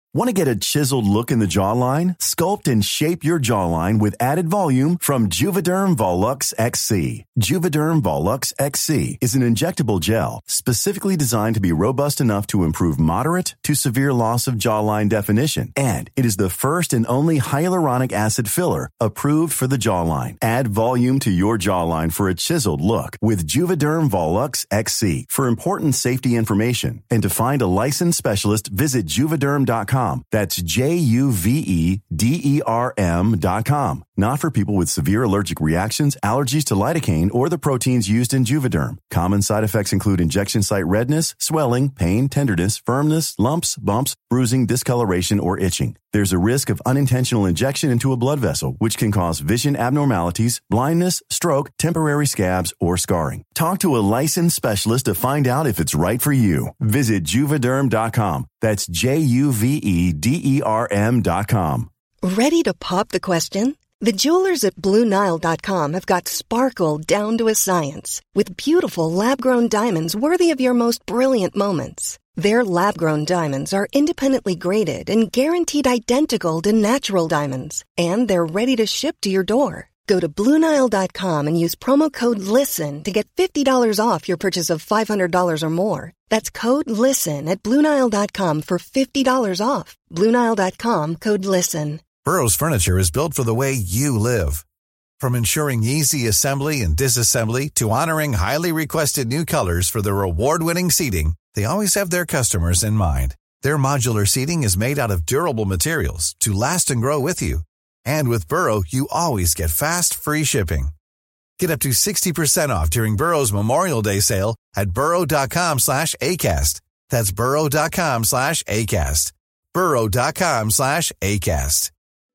Want to get a chiseled look in the jawline? Sculpt and shape your jawline with added volume from Juvederm Volux XC. Juvederm Volux XC is an injectable gel specifically designed to be robust enough to improve moderate to severe loss of jawline definition. And it is the first and only hyaluronic acid filler approved for the jawline. Add volume to your jawline for a chiseled look with Juvederm Volux XC. For important safety information and to find a licensed specialist, visit Juvederm.com. That's Juvederm.com. Not for people with severe allergic reactions, allergies to lidocaine, or the proteins used in Juvederm. Common side effects include injection site redness, swelling, pain, tenderness, firmness, lumps, bumps, bruising, discoloration, or itching. There's a risk of unintentional injection into a blood vessel, which can cause vision abnormalities, blindness, stroke, temporary scabs, or scarring. Talk to a licensed specialist to find out if it's right for you. Visit Juvederm.com. That's Juvederm.com. Ready to pop the question? The jewelers at BlueNile.com have got sparkle down to a science with beautiful lab-grown diamonds worthy of your most brilliant moments. Their lab-grown diamonds are independently graded and guaranteed identical to natural diamonds, and they're ready to ship to your door. Go to BlueNile.com and use promo code LISTEN to get $50 off your purchase of $500 or more. That's code LISTEN at BlueNile.com for $50 off. BlueNile.com, code LISTEN. Burrow's furniture is built for the way you live. From ensuring easy assembly and disassembly to honoring highly requested new colors for their award-winning seating, they always have their customers in mind. Their modular seating is made out of durable materials to last and grow with you. And with Burrow, you always get fast, free shipping. Get up to 60% off during Burrow's Memorial Day sale at burrow.com/ACAST. That's burrow.com/ACAST. burrow.com/ACAST.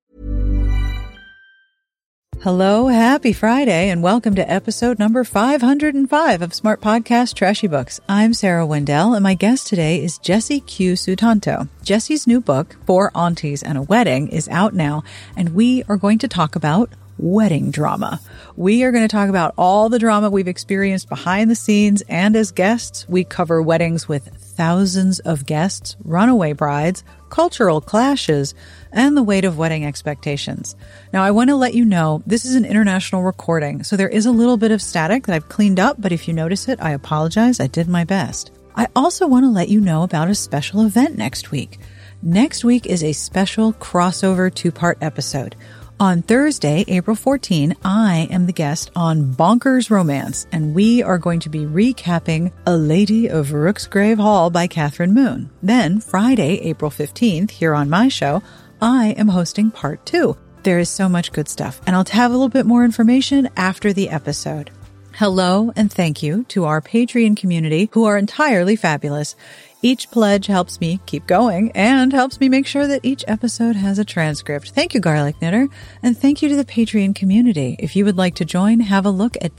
Hello, happy Friday, and welcome to episode number 505 of Smart Podcast Trashy Books. I'm Sarah Wendell, and my guest today is Jessie Q. Sutanto. Jessie's new book, 4 Aunties and a Wedding, is out now, and we are going to talk about wedding drama. We are going to talk about all the drama we've experienced behind the scenes, and as guests, we cover weddings with thousands of guests, runaway brides, cultural clashes, and the weight of wedding expectations. Now, I want to let you know this is an international recording, so there is a little bit of static that I've cleaned up, but if you notice it, I apologize. I did my best. I also want to let you know about a special event next week. Next week is a special crossover 2-part episode. On Thursday, April 14, I am the guest on Bonkers Romance, and we are going to be recapping A Lady of Rooksgrave Hall by Catherine Moon. Then, Friday, April 15th, here on my show, I am hosting part 2. There is so much good stuff, and I'll have a little bit more information after the episode. Hello, and thank you to our Patreon community, who are entirely fabulous. Each pledge helps me keep going and helps me make sure that each episode has a transcript. Thank you, Garlic Knitter, and thank you to the Patreon community. If you would like to join, have a look at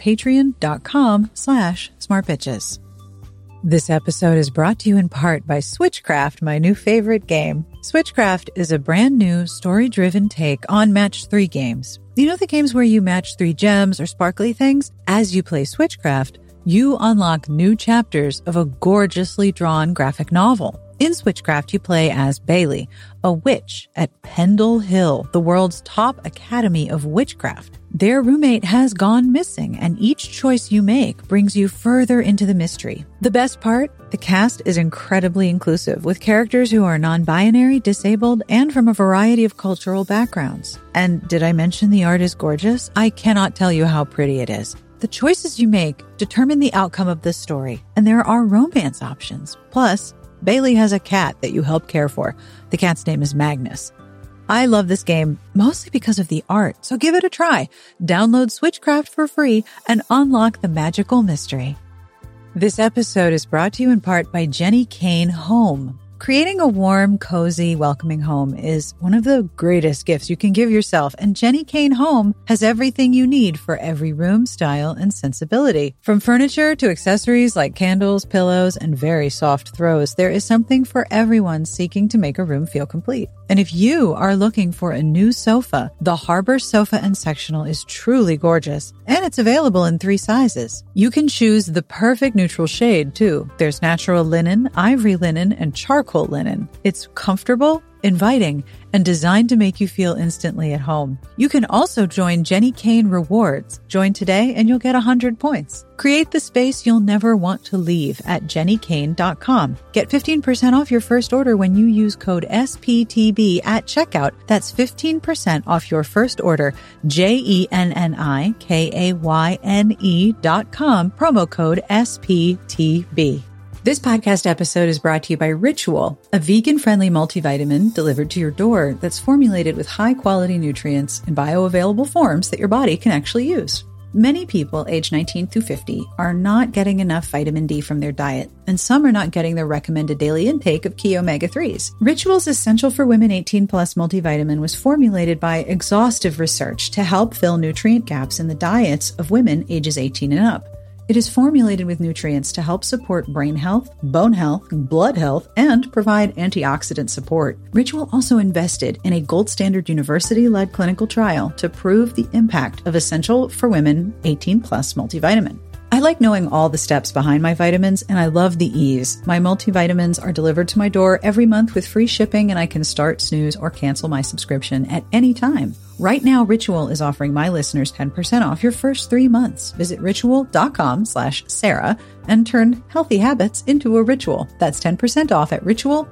patreon.com/smartbitches. This episode is brought to you in part by Switchcraft, my new favorite game. Switchcraft is a brand new story-driven take on Match 3 games. You know the games where you match 3 gems or sparkly things? As you play Switchcraft, you unlock new chapters of a gorgeously drawn graphic novel. In Switchcraft, you play as Bailey, a witch at Pendle Hill, the world's top academy of witchcraft. Their roommate has gone missing, and each choice you make brings you further into the mystery. The best part? The cast is incredibly inclusive, with characters who are non-binary, disabled, and from a variety of cultural backgrounds. And did I mention the art is gorgeous? I cannot tell you how pretty it is. The choices you make determine the outcome of this story, and there are romance options. Plus, Bailey has a cat that you help care for. The cat's name is Magnus. I love this game mostly because of the art, so give it a try. Download Switchcraft for free and unlock the magical mystery. This episode is brought to you in part by Jenny Kane Home. Creating a warm, cozy, welcoming home is one of the greatest gifts you can give yourself, and Jenny Kane Home has everything you need for every room, style, and sensibility. From furniture to accessories like candles, pillows, and very soft throws, there is something for everyone seeking to make a room feel complete. And if you are looking for a new sofa, the Harbor Sofa and Sectional is truly gorgeous, and it's available in 3 sizes. You can choose the perfect neutral shade, too. There's natural linen, ivory linen, and charcoal Oracle linen. It's comfortable, inviting, and designed to make you feel instantly at home. You can also join Jenny Kane Rewards. Join today and you'll get 100 points. Create the space you'll never want to leave at jennykane.com. Get 15% off your first order when you use code SPTB at checkout. That's 15% off your first order, JENNIKAYNE.com, promo code SPTB. This podcast episode is brought to you by Ritual, a vegan-friendly multivitamin delivered to your door that's formulated with high-quality nutrients in bioavailable forms that your body can actually use. Many people aged 19 through 50 are not getting enough vitamin D from their diet, and some are not getting their recommended daily intake of key omega-3s. Ritual's Essential for Women 18 Plus multivitamin was formulated by exhaustive research to help fill nutrient gaps in the diets of women ages 18 and up. It is formulated with nutrients to help support brain health, bone health, blood health, and provide antioxidant support. Ritual also invested in a gold standard university-led clinical trial to prove the impact of Essential for Women 18 Plus multivitamin. I like knowing all the steps behind my vitamins, and I love the ease. My multivitamins are delivered to my door every month with free shipping, and I can start, snooze, or cancel my subscription at any time. Right now, Ritual is offering my listeners 10% off your first 3 months. Visit ritual.com/Sarah and turn healthy habits into a ritual. That's 10% off at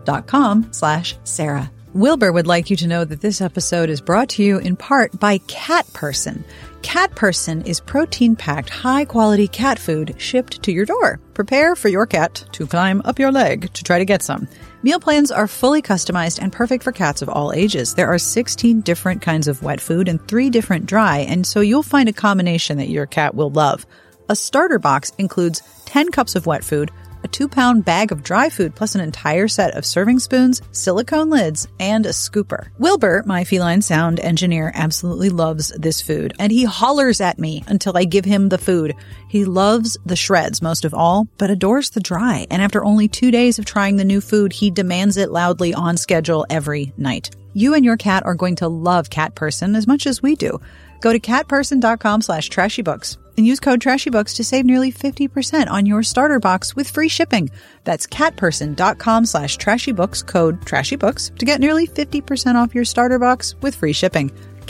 ritual.com/Sarah. Wilbur would like you to know that this episode is brought to you in part by Cat Person. Cat Person is protein-packed, high-quality cat food shipped to your door. Prepare for your cat to climb up your leg to try to get some. Meal plans are fully customized and perfect for cats of all ages. There are 16 different kinds of wet food and 3 different dry, and so you'll find a combination that your cat will love. A starter box includes 10 cups of wet food, a 2-pound bag of dry food, plus an entire set of serving spoons, silicone lids, and a scooper. Wilbur, my feline sound engineer, absolutely loves this food, and he hollers at me until I give him the food. He loves the shreds most of all, but adores the dry, and after only 2 days of trying the new food, he demands it loudly on schedule every night. You and your cat are going to love Cat Person as much as we do. Go to catperson.com/trashybooks and use code trashybooks to save nearly 50% on your starter box with free shipping. That's catperson.com/trashybooks, code trashybooks, to get nearly 50% off your starter box with free shipping.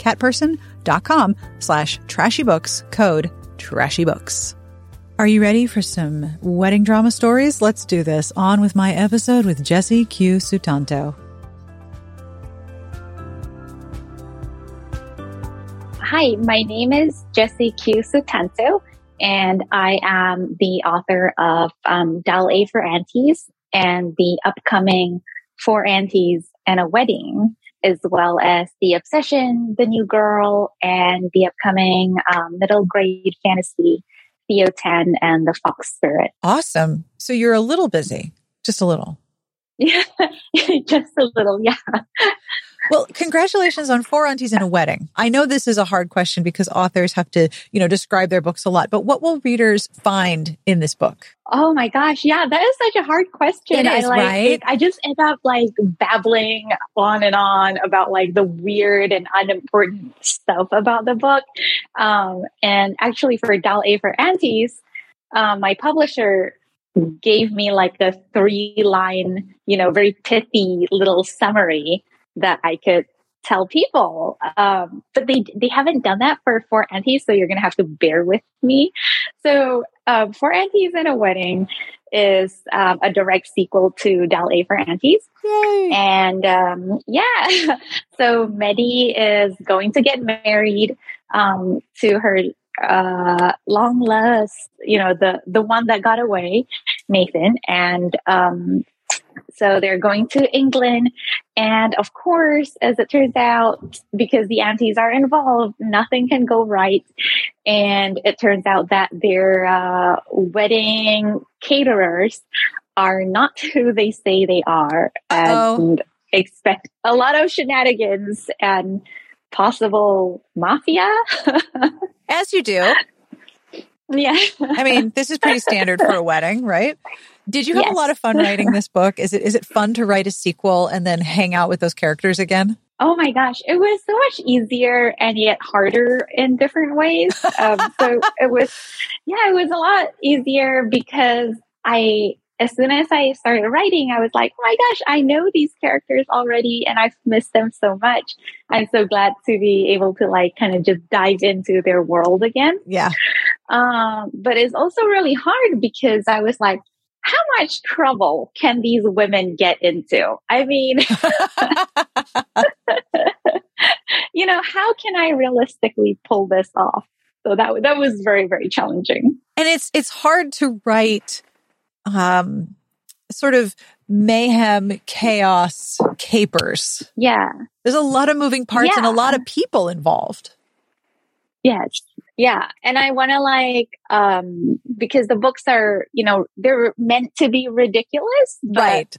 catperson.com/trashybooks, code trashybooks. Are you ready for some wedding drama stories? Let's do this. On with my episode with Jessie Q. Sutanto. Hi, my name is Jessie Q. Sutanto, and I am the author of Dal A for Aunties and the upcoming 4 Aunties and a Wedding, as well as The Obsession, The New Girl, and the upcoming middle grade fantasy, Theo 10 and the Fox Spirit. Awesome. So you're a little busy, just a little. Yeah, just a little, yeah. Well, congratulations on 4 Aunties and a Wedding. I know this is a hard question because authors have to, describe their books a lot, but what will readers find in this book? Oh my gosh. Yeah, that is such a hard question. It is, right? I just end up babbling on and on about the weird and unimportant stuff about the book. And actually for Dal A for Aunties, my publisher gave me the 3-line, very pithy little summary that I could tell people. But they haven't done that for 4 Aunties, so you're going to have to bear with me. So 4 Aunties and a Wedding is a direct sequel to Dal A for Aunties. Yay. And so Medi is going to get married to her long lost, the one that got away, Nathan. And so they're going to England. And of course, as it turns out, because the aunties are involved, nothing can go right. And it turns out that their wedding caterers are not who they say they are. And expect a lot of shenanigans and possible mafia. As you do. Yeah. I mean, this is pretty standard for a wedding, right? Did you have a lot of fun writing this book? Is it fun to write a sequel and then hang out with those characters again? Oh my gosh, it was so much easier and yet harder in different ways. So it was a lot easier because I as soon as I started writing, I was like, oh my gosh, I know these characters already and I've missed them so much. I'm so glad to be able to like kind of just dive into their world again. Yeah. But it's also really hard because I was like, how much trouble can these women get into? I mean, you know, how can I realistically pull this off? So that was very, very challenging. And it's hard to write sort of mayhem, chaos, capers. Yeah. There's a lot of moving parts and a lot of people involved. Yes. Yeah. And I want to like, because the books are, you know, they're meant to be ridiculous, but Right.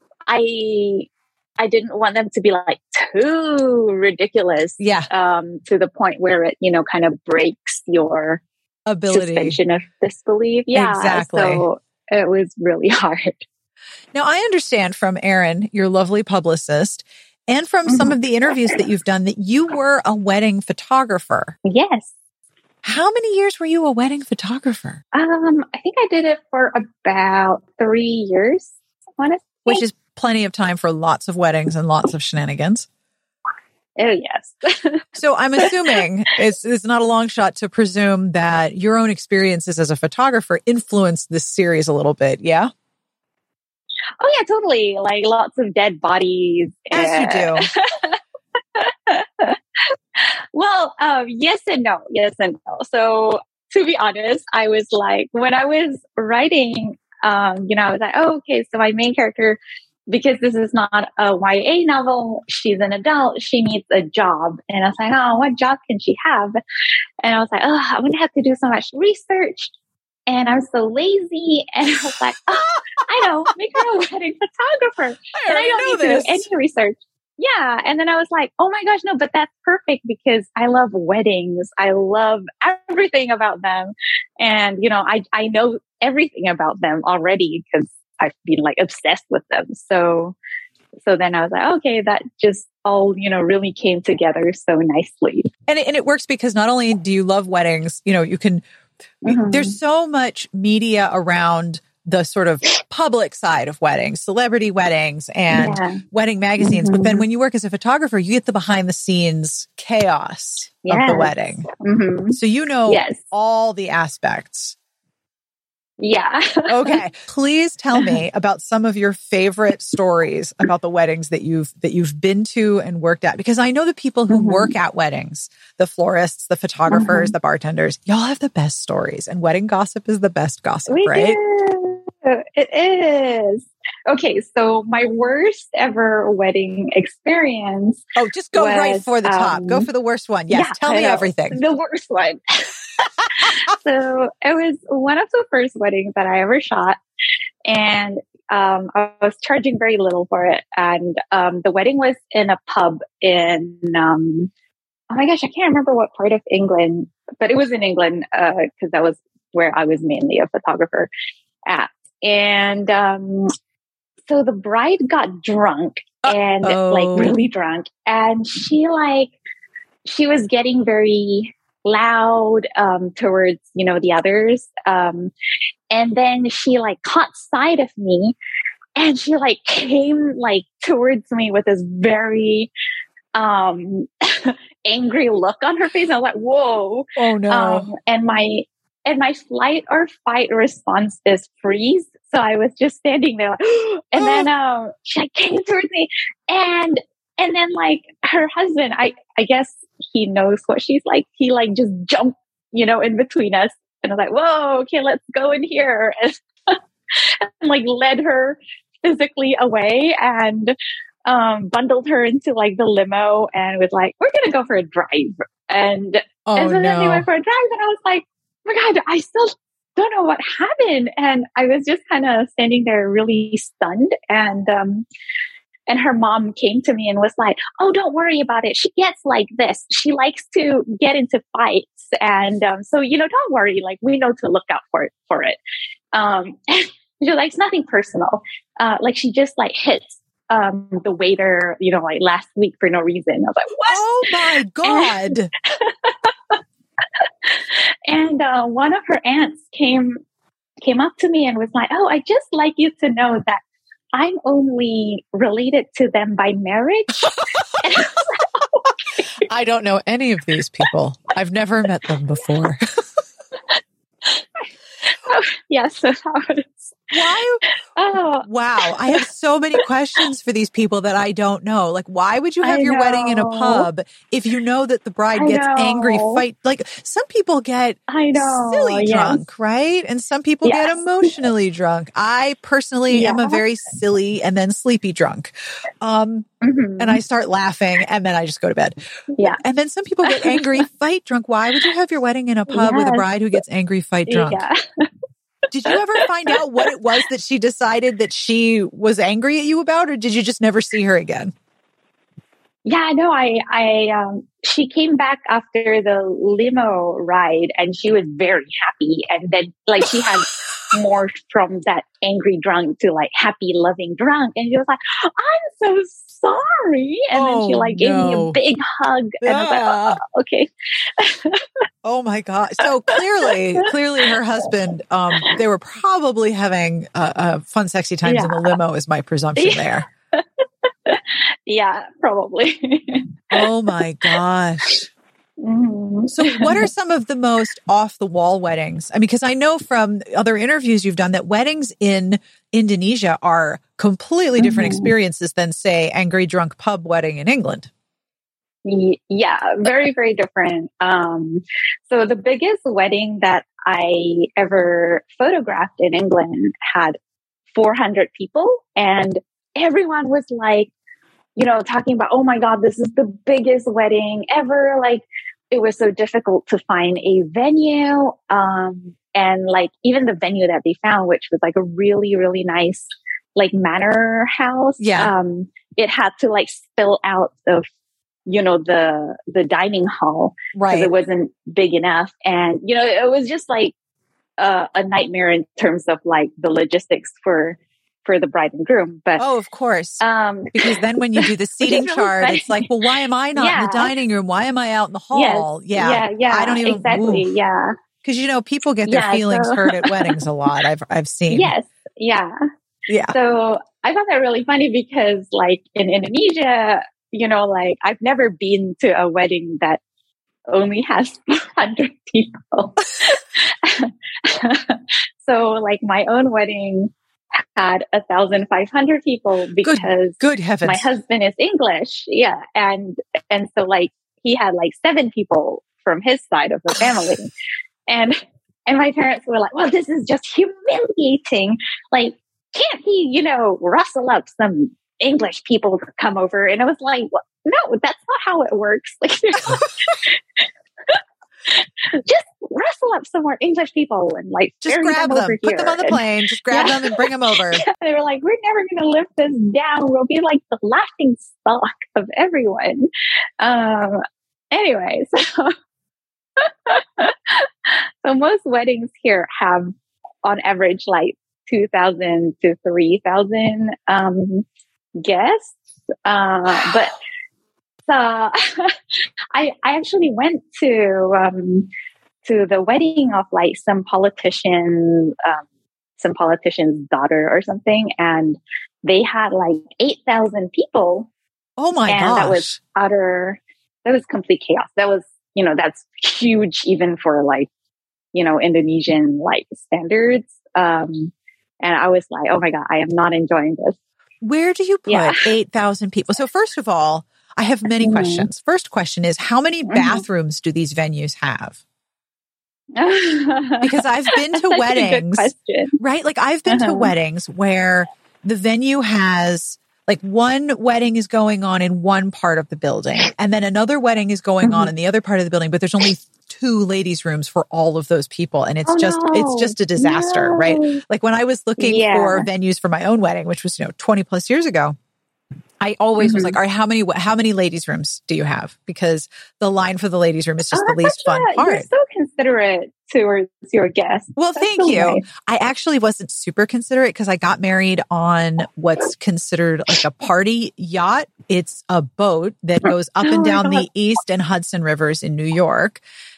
I didn't want them to be like too ridiculous. Yeah. To the point where it, you know, kind of breaks your Ability. suspension of disbelief. Yeah. Exactly. So it was really hard. Now, I understand from Erin, your lovely publicist, and from some of the interviews that you've done that you were a wedding photographer. Yes. How many years were you a wedding photographer? I think I did it for about 3 years, honestly. Which is plenty of time for lots of weddings and lots of shenanigans. Oh, yes. So I'm assuming it's not a long shot to presume that your own experiences as a photographer influenced this series a little bit, yeah? Oh, yeah, totally. Like lots of dead bodies. As you do. Well, yes and no. Yes and no. So to be honest, I was like, when I was writing, you know, I was like, oh, okay, so my main character, because this is not a YA novel, she's an adult, she needs a job. And I was like, oh, what job can she have? And I was like, oh, I'm going to have to do so much research. And I'm so lazy. And I was like, oh, I know, make her a wedding photographer. And I don't need to do any research. Yeah. And then I was like, oh my gosh, no, but that's perfect because I love weddings. I love everything about them. And, you know, I know everything about them already because I've been like obsessed with them. So then I was like, okay, that just all, you know, really came together so nicely. And it works because not only do you love weddings, you know, you can, there's so much media around the sort of public side of weddings, celebrity weddings and wedding magazines. But then when you work as a photographer, you get the behind the scenes chaos of the wedding. So you know all the aspects. Yeah. Okay. Please tell me about some of your favorite stories about the weddings that you've been to and worked at. Because I know the people who work at weddings, the florists, the photographers, the bartenders, y'all have the best stories. And wedding gossip is the best gossip, right? It is. Okay, so my worst ever wedding experience. Oh, just go right for the top. Go for the worst one. Yes, tell me everything. The worst one. So it was one of the first weddings that I ever shot. And I was charging very little for it. And the wedding was in a pub in, oh my gosh, I can't remember what part of England, but it was in England because that was where I was mainly a photographer at. And so the bride got drunk and like really drunk. And she was getting very loud towards, you know, the others. And then she like caught sight of me and she like came like towards me with this very angry look on her face. And I was like, whoa. Oh no. And my flight or fight response is freeze. So I was just standing there, like, and then she like, came towards me, and then like her husband, I guess he knows what she's like. He like just jumped, you know, in between us, and I was like, "Whoa, okay, let's go in here," and like led her physically away and bundled her into like the limo, and was like, "We're gonna go for a drive," and so then they went for a drive, and I was like, oh my God, I still don't know what happened. And I was just kind of standing there really stunned. And her mom came to me and was like, oh, don't worry about it. She gets like this. She likes to get into fights. And so, you know, don't worry. Like, we know to look out for it. She's like, it's nothing personal. Like, she just like hits the waiter, you know, like last week for no reason. I was like, what? Oh my God. And one of her aunts came came up to me and was like, "Oh, I just like you to know that I'm only related to them by marriage." And I was like, "Oh, okay." I don't know any of these people. I've never met them before. Yes, so that was. Why? Oh, Wow. I have so many questions for these people that I don't know. Like, why would you have your wedding in a pub if you know that the bride gets angry, fight? Like, some people get silly drunk, right? And some people get emotionally drunk. I personally am a very silly and then sleepy drunk. And I start laughing and then I just go to bed. Yeah. And then some people get angry, fight drunk. Why would you have your wedding in a pub with a bride who gets angry, fight drunk? Yeah. Did you ever find out what it was that she decided that she was angry at you about, or did you just never see her again? Yeah, no, she came back after the limo ride and she was very happy. And then like she had morphed from that angry drunk to like happy, loving drunk. And she was like, "I'm so sorry." And then she like gave me a big hug. And I was like, "Oh, okay." Oh my God. So clearly her husband, they were probably having fun, sexy times in the limo is my presumption there. Yeah, probably. Oh my gosh. So what are some of the most off the wall weddings? I mean, because I know from other interviews you've done that weddings in Indonesia are completely different experiences than, say, angry drunk pub wedding in England. Yeah, very, very different. So the biggest wedding that I ever photographed in England had 400 people, and everyone was like, talking about, "Oh my God, this is the biggest wedding ever." Like, it was so difficult to find a venue. And like even the venue that they found, which was like a really, really nice, like manor house. Yeah. It had to like spill out of, the dining hall. Right. Because it wasn't big enough. And, it was just like a nightmare in terms of like the logistics for the bride and groom. But of course. Because then when you do the seating chart, funny. It's like, well, why am I not in the dining room? Why am I out in the hall? Yes. Yeah. I don't even exactly. Oof. Yeah. Because people get their feelings hurt at weddings a lot. I've seen. Yes. Yeah. Yeah. So I found that really funny because like in Indonesia, like I've never been to a wedding that only has 400 people. So like my own wedding had 1,500 people because good heavens. My husband is English. Yeah. And so like he had like 7 people from his side of the family. And my parents were like, "Well, this is just humiliating. Like, can't he, rustle up some English people to come over?" And I was like, "Well, no, that's not how it works. Like, just rustle up some more English people and like just grab them, put them on the plane, just grab them and bring them over." They were like, "We're never going to lift this down. We'll be like the laughing stock of everyone." Anyway, so most weddings here have on average like 2,000 to 3,000 guests. But I actually went to the wedding of like some politician's daughter or something, and they had like 8,000 people. Oh my gosh. That was complete chaos. That was, that's huge even for like, Indonesian like standards. And I was like, "Oh my God, I am not enjoying this." Where do you put 8,000 people? So first of all, I have many questions. First question is, how many bathrooms do these venues have? Because I've been to weddings, right? Like I've been to weddings where the venue has like one wedding is going on in one part of the building and then another wedding is going on in the other part of the building, but there's only 2 ladies' rooms for all of those people. And it's just a disaster, right? Like when I was looking for venues for my own wedding, which was, 20 plus years ago, I always was like, all right, how many ladies' rooms do you have? Because the line for the ladies' room is just the least fun part. You're so considerate towards your guests. Well, thank you. Nice. I actually wasn't super considerate because I got married on what's considered like a party yacht. It's a boat that goes up and down the East and Hudson rivers in New York.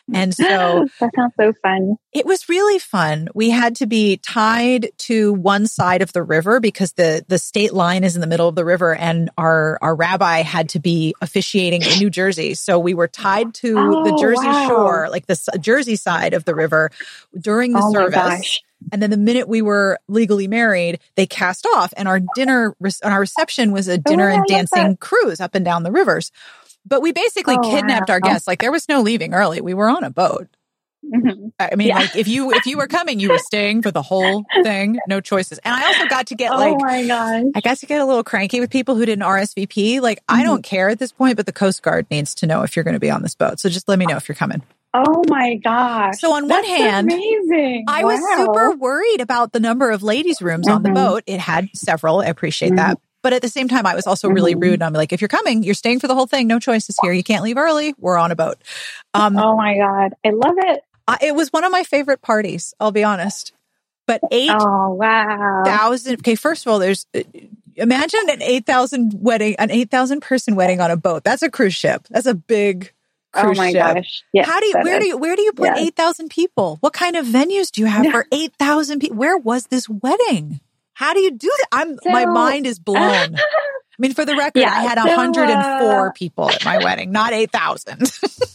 And so that sounds so fun. It was really fun. We had to be tied to one side of the river because the state line is in the middle of the river, and our rabbi had to be officiating in New Jersey. So we were tied to the Jersey shore, like the Jersey side of the river during the service. Gosh. And then the minute we were legally married, they cast off, and our reception was a dinner and dancing cruise up and down the rivers. But we basically kidnapped our guests. Like, there was no leaving early. We were on a boat. Mm-hmm. I mean, like, if you were coming, you were staying for the whole thing. No choices. And I also got to get I got to get a little cranky with people who didn't RSVP. Like, I don't care at this point, but the Coast Guard needs to know if you're going to be on this boat. So just let me know if you're coming. Oh my gosh. So on one hand, amazing. I was super worried about the number of ladies' rooms on the boat. It had several. I appreciate that. But at the same time, I was also really rude. And I'm like, if you're coming, you're staying for the whole thing. No choices here. You can't leave early. We're on a boat. Oh my God. I love it. It was one of my favorite parties, I'll be honest. But 8,000. Okay, first of all, imagine an 8,000 person wedding on a boat. That's a cruise ship. That's a big cruise ship. Gosh. Yes, where do you put 8,000 people? What kind of venues do you have for 8,000 people? Where was this wedding? How do you do that? My mind is blown. I mean, for the record, I had 104 people at my wedding, not 8,000.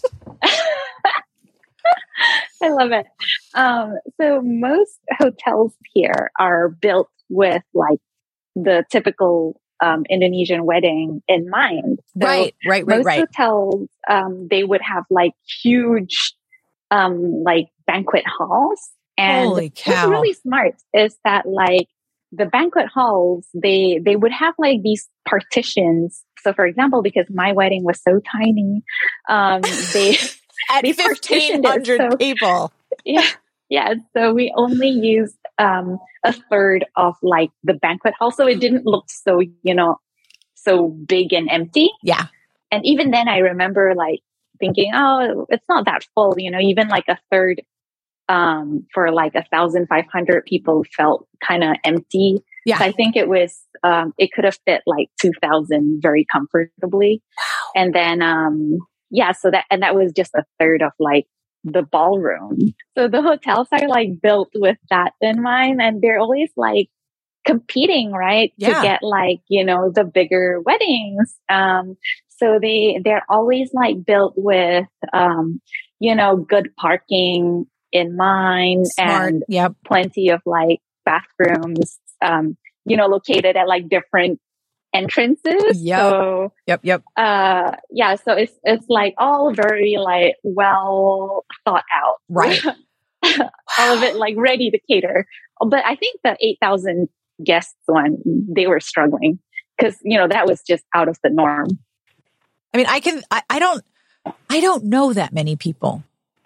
I love it. So most hotels here are built with like the typical Indonesian wedding in mind. So right. Most hotels, they would have like huge like banquet halls. And holy cow. What's really smart is that like the banquet halls, they would have like these partitions. So for example, because my wedding was so tiny, they at 1,500 people. Yeah. So we only used a third of like the banquet hall, so it didn't look so so big and empty. Yeah. And even then, I remember like thinking, oh, it's not that full. Even like a third for like 1,500 people felt kind of empty. Yeah. So I think it was it could have fit like 2,000 very comfortably. Wow. And then so that was just a third of like the ballroom. So the hotels are like built with that in mind, and they're always like competing, right? Yeah. To get like, the bigger weddings. So they're always like built with, good parking in mind. Smart. And plenty of like bathrooms, located at like different entrances. Yep. So, yep. So it's like all very like well thought out. Right. All of it like ready to cater. But I think the 8,000 guests one, they were struggling because, that was just out of the norm. I mean, I don't know that many people.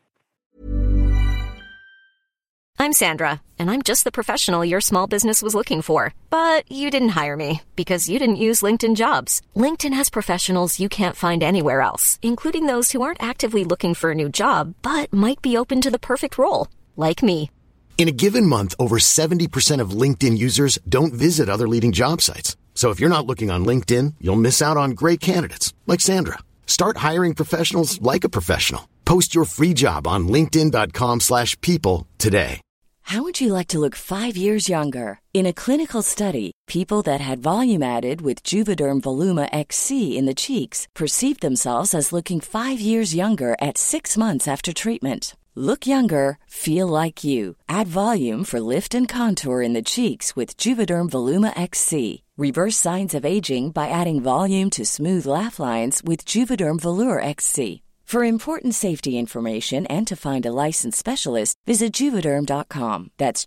I'm Sandra, and I'm just the professional your small business was looking for. But you didn't hire me because you didn't use LinkedIn Jobs. LinkedIn has professionals you can't find anywhere else, including those who aren't actively looking for a new job, but might be open to the perfect role, like me. In a given month, over 70% of LinkedIn users don't visit other leading job sites. So if you're not looking on LinkedIn, you'll miss out on great candidates like Sandra. Start hiring professionals like a professional. Post your free job on linkedin.com/people today. How would you like to look 5 years younger? In a clinical study, people that had volume added with Juvederm Voluma XC in the cheeks perceived themselves as looking 5 years younger at 6 months after treatment. Look younger, feel like you. Add volume for lift and contour in the cheeks with Juvederm Voluma XC. Reverse signs of aging by adding volume to smooth laugh lines with Juvederm Volure XC. For important safety information and to find a licensed specialist, visit Juvederm.com. That's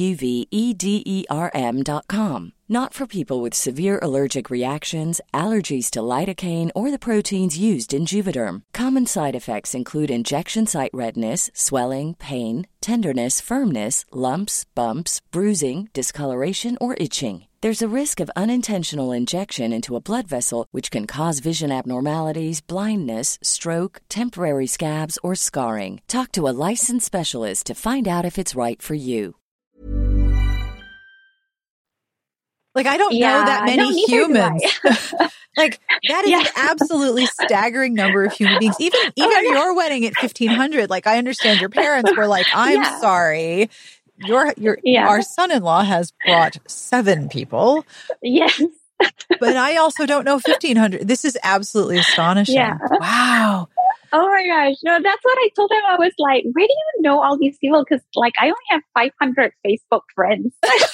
JUVEDERM.com. Not for people with severe allergic reactions, allergies to lidocaine, or the proteins used in Juvederm. Common side effects include injection site redness, swelling, pain, tenderness, firmness, lumps, bumps, bruising, discoloration, or itching. There's a risk of unintentional injection into a blood vessel, which can cause vision abnormalities, blindness, stroke, temporary scabs, or scarring. Talk to a licensed specialist to find out if it's right for you. Like, I don't know that many humans. Like, that is an absolutely staggering number of human beings. Even your wedding at 1,500, like, I understand your parents were like, I'm sorry. Our son-in-law has brought 7 people. Yes. But I also don't know 1,500. This is absolutely astonishing. Yeah. Wow. Oh my gosh. No, that's what I told him. I was like, where do you know all these people? Because like, I only have 500 Facebook friends.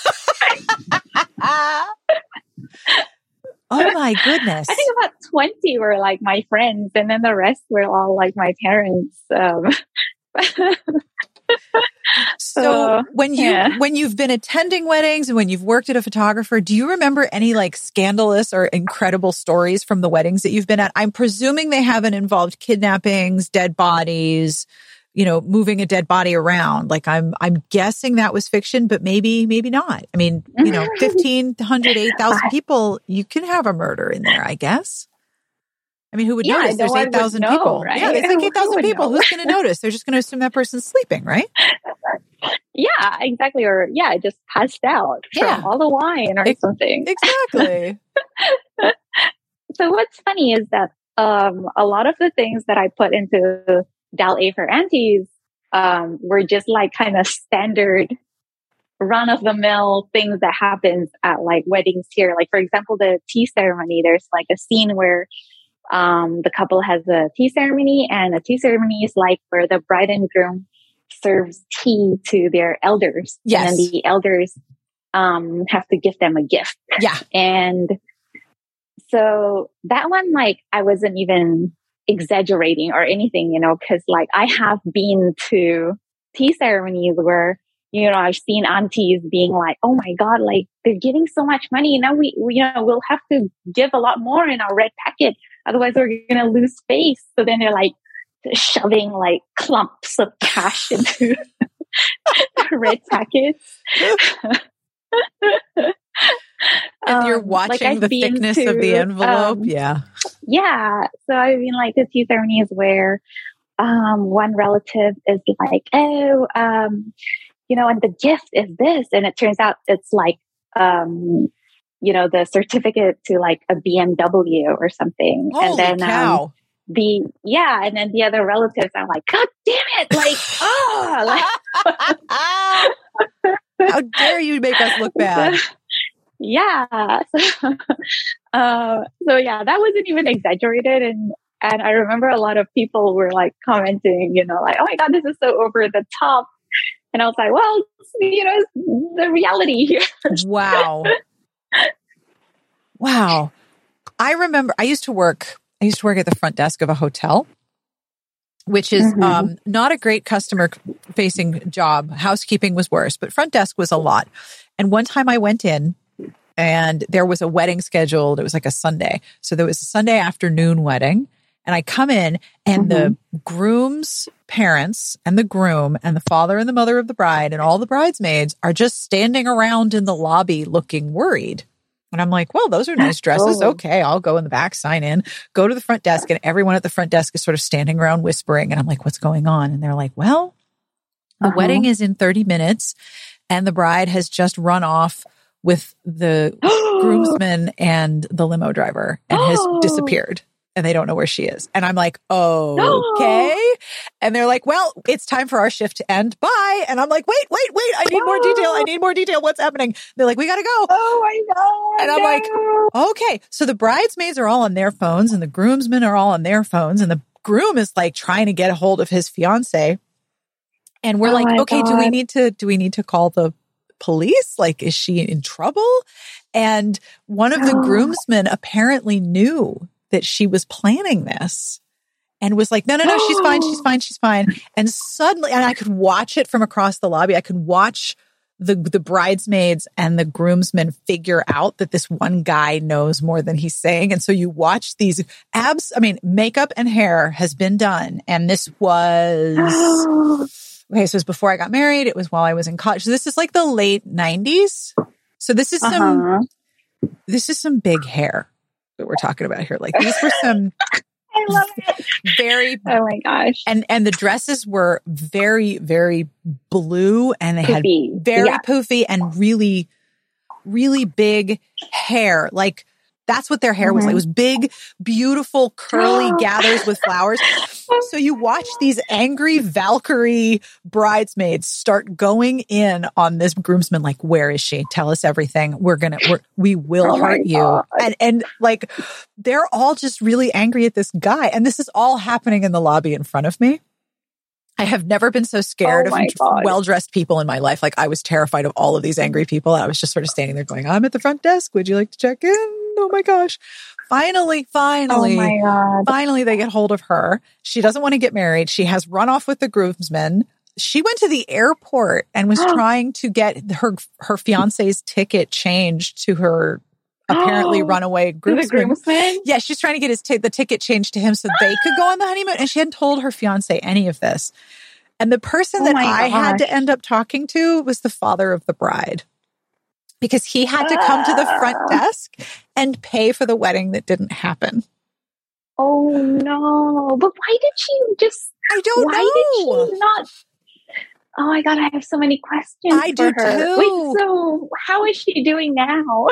Oh my goodness. I think about 20 were like my friends, and then the rest were all like my parents. So when you've been attending weddings and when you've worked at a photographer, do you remember any like scandalous or incredible stories from the weddings that you've been at? I'm presuming they haven't involved kidnappings, dead bodies, moving a dead body around. Like I'm guessing that was fiction, but maybe not. I mean, 1,500, 8,000 people, you can have a murder in there, I guess. I mean, who would notice? There's 8,000 people. Right? Yeah, there's like 8,000 people. Who's going to notice? They're just going to assume that person's sleeping, right? Yeah, exactly. Or just passed out from all the wine or something. Exactly. So what's funny is that a lot of the things that I put into Dal A for Aunties were just like kind of standard run-of-the-mill things that happens at like weddings here. Like, for example, the tea ceremony, there's like a scene where the couple has a tea ceremony, and a tea ceremony is like where the bride and groom serves tea to their elders. Yes. And then the elders have to give them a gift. Yeah. And so that one, like, I wasn't even exaggerating or anything, because like I have been to tea ceremonies where, I've seen aunties being like, oh my God, like they're giving so much money. Now we'll have to give a lot more in our red packet. Otherwise we're going to lose face. So then they're like shoving like clumps of cash into the red packets. And you're watching the thickness of the envelope. Yeah. So I've been like to tea ceremonies where one relative is like, and the gift is this. And it turns out it's like, the certificate to like a BMW or something. Holy and then cow. And then the other relatives are like, God damn it. Like, how dare you make us look bad? Yeah. So that wasn't even exaggerated. And I remember a lot of people were like commenting, like, oh my God, this is so over the top. And I was like, well, it's the reality here. Wow. I remember I used to work at the front desk of a hotel, which is not a great customer facing job. Housekeeping was worse, but front desk was a lot. And one time I went in and there was a wedding scheduled. It was like a Sunday. So there was a Sunday afternoon wedding. And I come in and the groom's parents and the groom and the father and the mother of the bride and all the bridesmaids are just standing around in the lobby looking worried. And I'm like, well, those are nice dresses. Okay, I'll go in the back, sign in, go to the front desk. And everyone at the front desk is sort of standing around whispering. And I'm like, what's going on? And they're like, well, the wedding is in 30 minutes and the bride has just run off with the groomsman and the limo driver and has disappeared. And they don't know where she is. And I'm like, okay. And they're like, well, it's time for our shift to end. Bye. And I'm like, wait. I need more detail. What's happening? They're like, we got to go. Oh my God. And I'm like, okay. So the bridesmaids are all on their phones and the groomsmen are all on their phones. And the groom is like trying to get a hold of his fiance. And we're like, okay, do we need to call the police? Like, is she in trouble? And one of the groomsmen apparently knew that she was planning this and was like, no, she's fine. And suddenly, and I could watch it from across the lobby. I could watch the bridesmaids and the groomsmen figure out that this one guy knows more than he's saying. And so you watch these makeup and hair has been done. And this was, okay, so it was before I got married. It was while I was in college. So this is like the late 90s. So this is some big hair that we're talking about here. Like these were some I love it. Very oh my gosh. And the dresses were very, very blue and they poofy. had very poofy and really really big hair. Like that's what their hair was like. It was big, beautiful, curly gathers with flowers. So you watch these angry Valkyrie bridesmaids start going in on this groomsman. Like, where is she? Tell us everything. We will hurt you. And like, they're all just really angry at this guy. And this is all happening in the lobby in front of me. I have never been so scared of well-dressed people in my life. Like, I was terrified of all of these angry people. I was just sort of standing there going, I'm at the front desk. Would you like to check in? Oh my gosh. Finally, oh my God. Finally, they get hold of her. She doesn't want to get married. She has run off with the groomsmen. She went to the airport and was trying to get her fiance's ticket changed to her apparently runaway groomsman. Yeah, she's trying to get the ticket changed to him so they could go on the honeymoon. And she hadn't told her fiance any of this. And the person that I had to end up talking to was the father of the bride. Because he had to come to the front desk and pay for the wedding that didn't happen. Oh, no. But why did she just... I don't know. Why did she not... Oh, my God, I have so many questions I do too. Wait, so how is she doing now?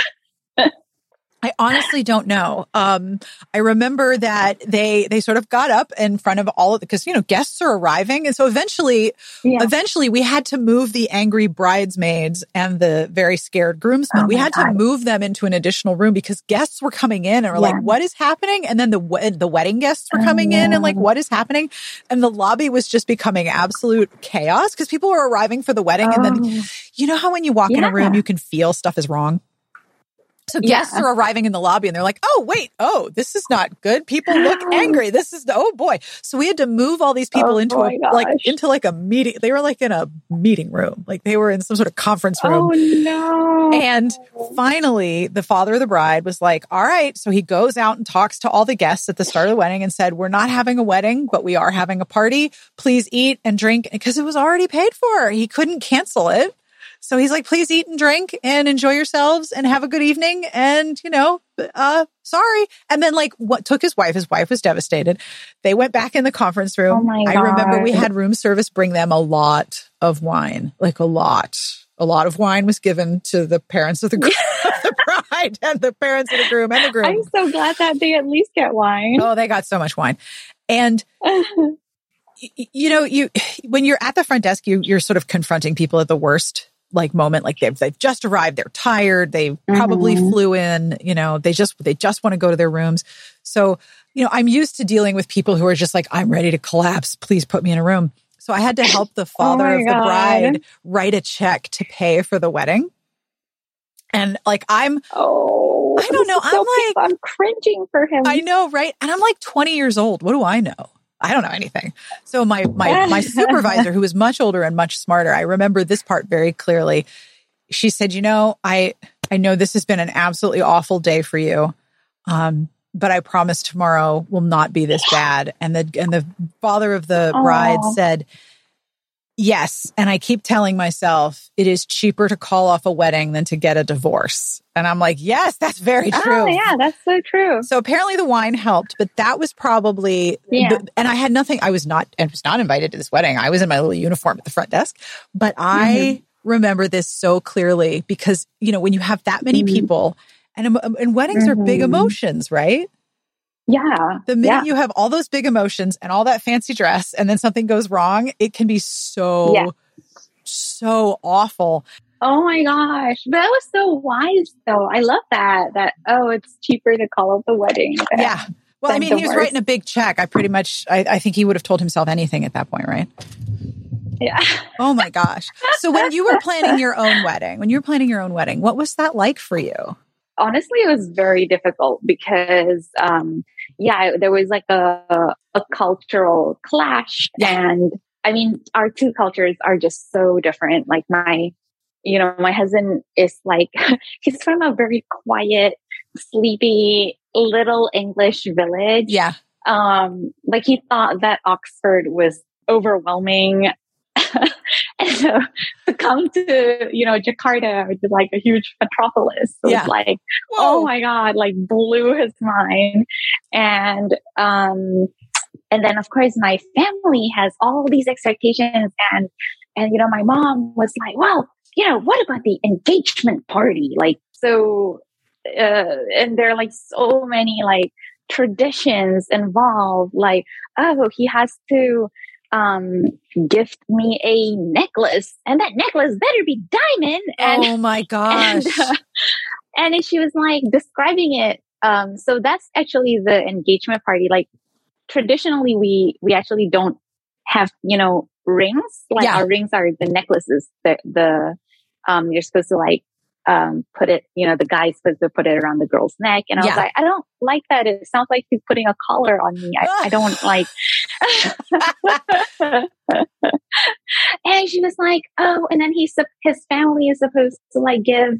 I honestly don't know. I remember that they sort of got up in front of all of because, guests are arriving. And so eventually we had to move the angry bridesmaids and the very scared groomsmen. We had to move them into an additional room because guests were coming in and were like, what is happening? And then the wedding guests were coming in and like, what is happening? And the lobby was just becoming absolute chaos because people were arriving for the wedding. And then, you know how when you walk in a room, you can feel stuff is wrong? So guests are arriving in the lobby and they're like, this is not good. People look angry. Oh boy. So we had to move all these people into a meeting. They were like in a meeting room. Like they were in some sort of conference room. Oh no. And finally the father of the bride was like, all right. So he goes out and talks to all the guests at the start of the wedding and said, we're not having a wedding, but we are having a party. Please eat and drink because it was already paid for. He couldn't cancel it. So he's like, please eat and drink and enjoy yourselves and have a good evening. And, sorry. And then what took his wife was devastated. They went back in the conference room. Oh my God. I remember we had room service bring them a lot of wine, like a lot of wine was given to the parents of the bride and the parents of the groom and the groom. I'm so glad that they at least get wine. Oh, they got so much wine. And when you're at the front desk, you're sort of confronting people at the worst moment, like they've just arrived, they're tired, they probably flew in, they just want to go to their rooms. So, I'm used to dealing with people who are just like, I'm ready to collapse. Please put me in a room. So I had to help the father of the bride write a check to pay for the wedding. And I don't know. I'm cringing for him. I know, right? And I'm like 20 years old. What do I know? I don't know anything. So my supervisor, who was much older and much smarter, I remember this part very clearly. She said, I know this has been an absolutely awful day for you. But I promise tomorrow will not be this bad. And the father of the bride said, yes. And I keep telling myself it is cheaper to call off a wedding than to get a divorce. And I'm like, yes, that's very true. Oh, yeah, that's so true. So apparently the wine helped, but that was probably, and I had nothing. I was not invited to this wedding. I was in my little uniform at the front desk, but I remember this so clearly because, when you have that many people and weddings are big emotions, right? Yeah. The minute you have all those big emotions and all that fancy dress and then something goes wrong, it can be so awful. Oh my gosh. That was so wise though. I love that, it's cheaper to call up the wedding. Yeah. Well, I mean, he was writing a big check. I think he would have told himself anything at that point, right? Yeah. Oh my gosh. So when you were planning your own wedding, what was that like for you? Honestly, it was very difficult because, there was like a cultural clash. Yeah. And I mean, our two cultures are just so different. Like my husband is like, he's from a very quiet, sleepy little English village. Yeah. He thought that Oxford was overwhelming. And so to come to, Jakarta, which is like a huge metropolis, was like, oh my God, blew his mind. And then of course my family has all these expectations and my mom was like, well, what about the engagement party? So, and there are like so many like traditions involved. Like, oh, he has to gift me a necklace, and that necklace better be diamond. And, oh my gosh. And she was like describing it. So that's actually the engagement party. Like traditionally, we actually don't have, rings. Like our rings are the necklaces that you're supposed to like, put it, the guy's supposed to put it around the girl's neck. And I was like, I don't like that. It sounds like he's putting a collar on me. I don't like, and she was like, oh, and then his family is supposed to like give,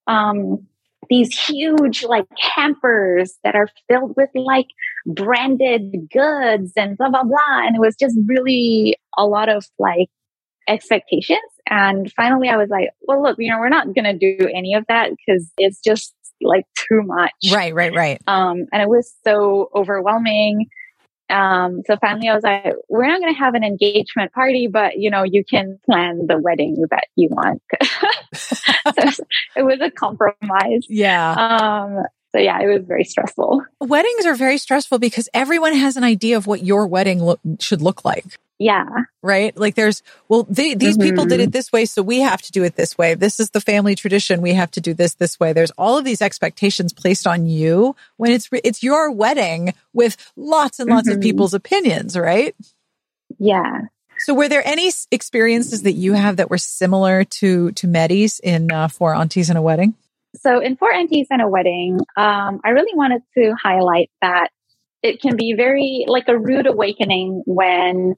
these huge like hampers that are filled with like branded goods and blah, blah, blah. And it was just really a lot of like expectations. And finally I was like, well, look, we're not going to do any of that because it's just like too much. Right. And it was so overwhelming. So finally I was like, we're not going to have an engagement party, but you can plan the wedding that you want. So it was a compromise. Yeah. So yeah, it was very stressful. Weddings are very stressful because everyone has an idea of what your wedding should look like. Yeah. Right? Like these people did it this way, so we have to do it this way. This is the family tradition. We have to do this way. There's all of these expectations placed on you when it's your wedding with lots and lots of people's opinions, right? Yeah. So were there any experiences that you have that were similar to Medi's in Four Aunties and a Wedding? So in Four Aunties and a Wedding, I really wanted to highlight that it can be very like a rude awakening when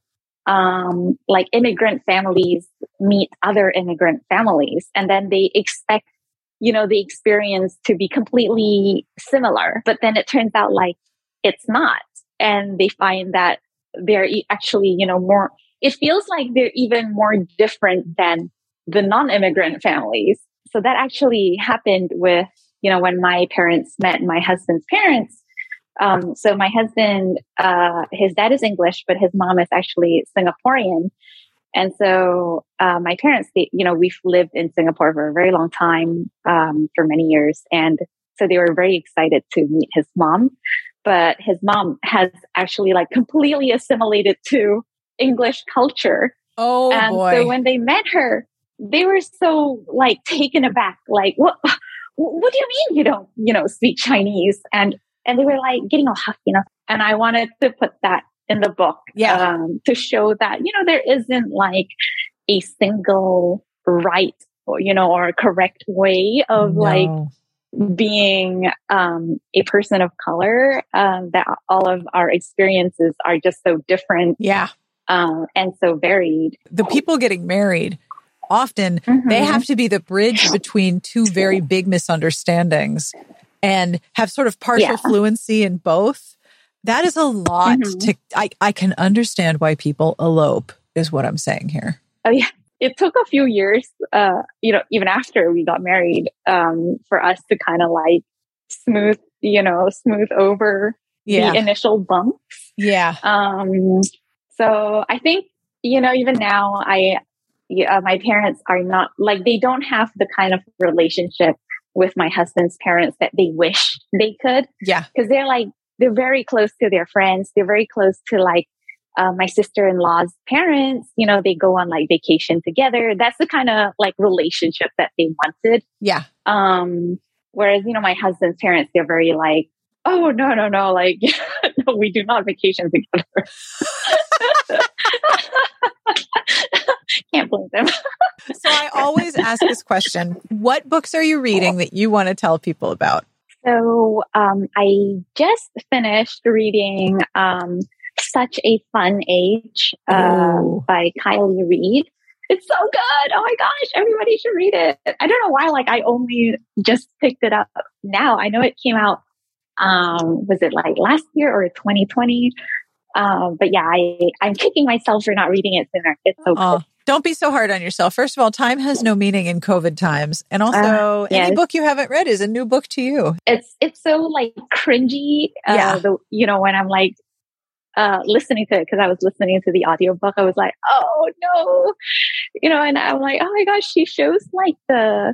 like immigrant families meet other immigrant families, and then they expect, the experience to be completely similar, but then it turns out like it's not. And they find that they're actually, more, it feels like they're even more different than the non-immigrant families. So that actually happened with, when my parents met my husband's parents. So my husband, his dad is English, but his mom is actually Singaporean. And so, my parents, we've lived in Singapore for a very long time, for many years. And so they were very excited to meet his mom, but his mom has actually like completely assimilated to English culture. Oh, and boy. So when they met her, they were so like taken aback, like, what do you mean you don't, speak Chinese? And they were like getting all huffy, and I wanted to put that in the book, to show that, there isn't like a single right or correct way of like being, a person of color, that all of our experiences are just so different. Yeah. And so varied. The people getting married, often they have to be the bridge between two very big misunderstandings and have sort of partial fluency in both. That is a lot I can understand why people elope, is what I'm saying here. Oh yeah. It took a few years, even after we got married, for us to kind of like smooth over the initial bumps. Yeah. So I think, even now my parents are not like, they don't have the kind of relationship with my husband's parents that they wish they could. Yeah. Because they're very close to their friends. They're very close to like, my sister-in-law's parents, they go on like vacation together. That's the kind of like relationship that they wanted. Yeah. Whereas, my husband's parents, they're very like, oh, no. Like, no, we do not vacation together. Can't blame them. So I always ask this question. What books are you reading that you want to tell people about? So, I just finished reading, Such a Fun Age, by Kylie Reid. It's so good. Oh my gosh. Everybody should read it. I don't know why, like I only just picked it up now. I know it came out, was it like last year or 2020? But yeah, I'm kicking myself for not reading it sooner. It's so good. Don't be so hard on yourself. First of all, time has no meaning in COVID times. And also, any book you haven't read is a new book to you. It's so like cringy. When I'm like, listening to it, because I was listening to the audiobook, I was like, oh no, and I'm like, oh my gosh, she shows like the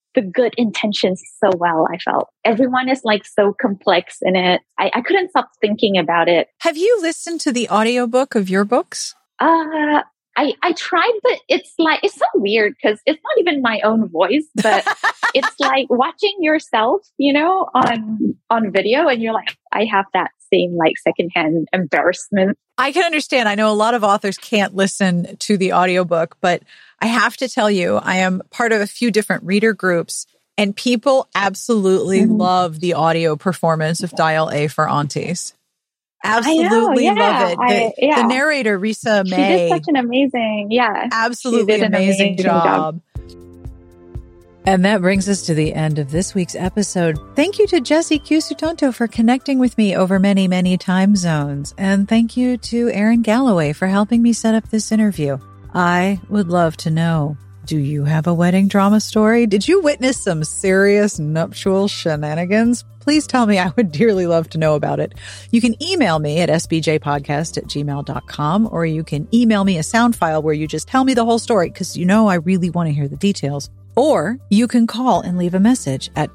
the good intentions so well. I felt everyone is like so complex in it. I couldn't stop thinking about it. Have you listened to the audiobook of your books? I tried, but it's so weird because it's not even my own voice, but it's like watching yourself, on video, and you're like, I have that same like secondhand embarrassment. I can understand. I know a lot of authors can't listen to the audiobook, but I have to tell you, I am part of a few different reader groups, and people absolutely love the audio performance of Dial A for Aunties. Absolutely love it. The narrator, Risa May, she did such an amazing, absolutely amazing job. And that brings us to the end of this week's episode. Thank you to Jesse Q. Sutanto for connecting with me over many, many time zones. And thank you to Erin Galloway for helping me set up this interview. I would love to know, do you have a wedding drama story? Did you witness some serious nuptial shenanigans? Please tell me. I would dearly love to know about it. You can email me at sbjpodcast@gmail.com, or you can email me a sound file where you just tell me the whole story, because I really want to hear the details. Or you can call and leave a message at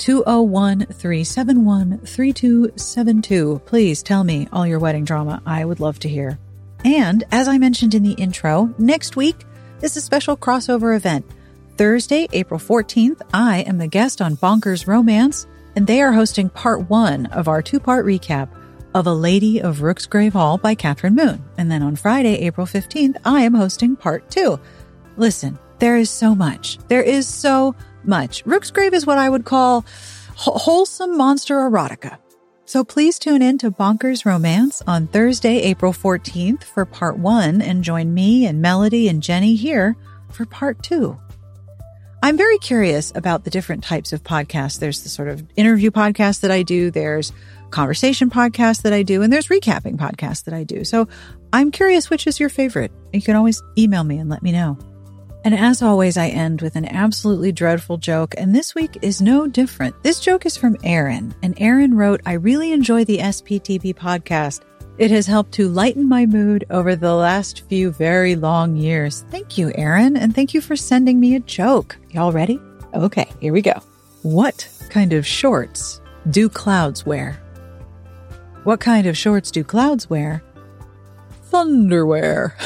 201-371-3272. Please tell me all your wedding drama. I would love to hear. And as I mentioned in the intro, next week is a special crossover event. Thursday, April 14th, I am the guest on Bonkers Romance, and they are hosting part 1 of our 2-part recap of A Lady of Rooksgrave Hall by Catherine Moon. And then on Friday, April 15th, I am hosting part 2. Listen, there is so much. There is so much. Rooksgrave is what I would call wholesome monster erotica. So please tune in to Bonkers Romance on Thursday, April 14th for part 1, and join me and Melody and Jenny here for part 2. I'm very curious about the different types of podcasts. There's the sort of interview podcast that I do. There's conversation podcasts that I do, and there's recapping podcasts that I do. So I'm curious, which is your favorite? You can always email me and let me know. And as always, I end with an absolutely dreadful joke, and this week is no different. This joke is from Aaron, and Aaron wrote, I really enjoy the SPTB podcast. It has helped to lighten my mood over the last few very long years. Thank you, Aaron, and thank you for sending me a joke. Y'all ready? Okay, here we go. What kind of shorts do clouds wear? What kind of shorts do clouds wear? Thunderwear.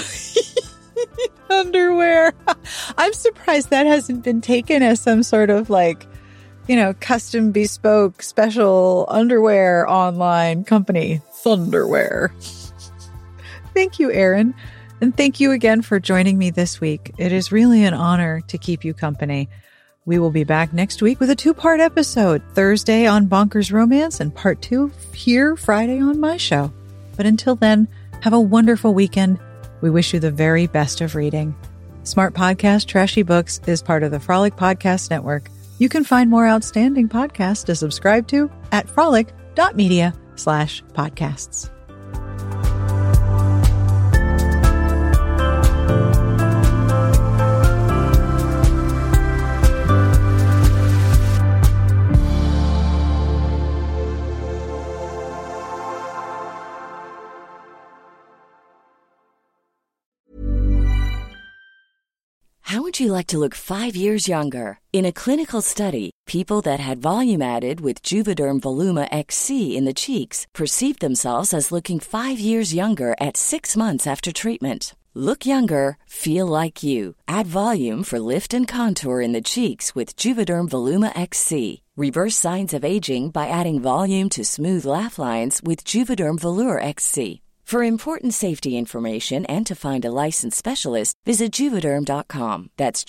Underwear. I'm surprised that hasn't been taken as some sort of custom bespoke special underwear online company. Thunderwear. Thank you, Aaron. And thank you again for joining me this week. It is really an honor to keep you company. We will be back next week with a 2-part episode. Thursday on Bonkers Romance and part 2 here Friday on my show. But until then, have a wonderful weekend. We wish you the very best of reading. Smart Podcast Trashy Books is part of the Frolic Podcast Network. You can find more outstanding podcasts to subscribe to at frolic.media/podcasts. How would you like to look 5 years younger? In a clinical study, people that had volume added with Juvederm Voluma XC in the cheeks perceived themselves as looking 5 years younger at 6 months after treatment. Look younger, feel like you. Add volume for lift and contour in the cheeks with Juvederm Voluma XC. Reverse signs of aging by adding volume to smooth laugh lines with Juvederm Volure XC. For important safety information and to find a licensed specialist, visit Juvederm.com. That's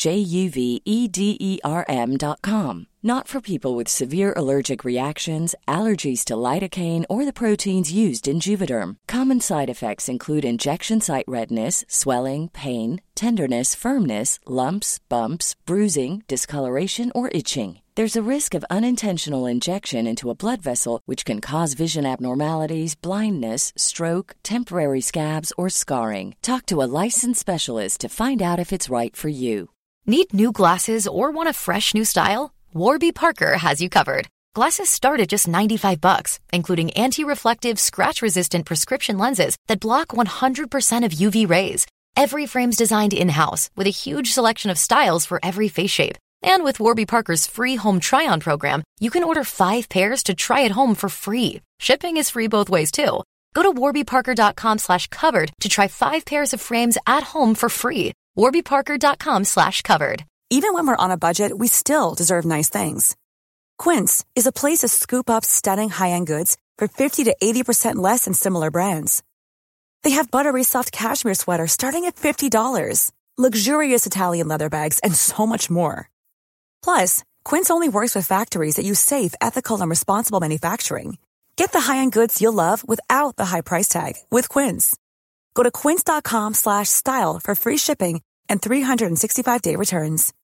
JUVEDERM.com. Not for people with severe allergic reactions, allergies to lidocaine, or the proteins used in Juvederm. Common side effects include injection site redness, swelling, pain, tenderness, firmness, lumps, bumps, bruising, discoloration, or itching. There's a risk of unintentional injection into a blood vessel, which can cause vision abnormalities, blindness, stroke, temporary scabs, or scarring. Talk to a licensed specialist to find out if it's right for you. Need new glasses or want a fresh new style? Warby Parker has you covered. Glasses start at just $95, including anti-reflective, scratch-resistant prescription lenses that block 100% of UV rays. Every frame's designed in-house with a huge selection of styles for every face shape. And with Warby Parker's free home try-on program, you can order 5 pairs to try at home for free. Shipping is free both ways, too. Go to warbyparker.com/covered to try 5 pairs of frames at home for free. warbyparker.com/covered. Even when we're on a budget, we still deserve nice things. Quince is a place to scoop up stunning high-end goods for 50 to 80% less than similar brands. They have buttery soft cashmere sweaters starting at $50, luxurious Italian leather bags, and so much more. Plus, Quince only works with factories that use safe, ethical, and responsible manufacturing. Get the high-end goods you'll love without the high price tag with Quince. Go to quince.com/style for free shipping and 365-day returns.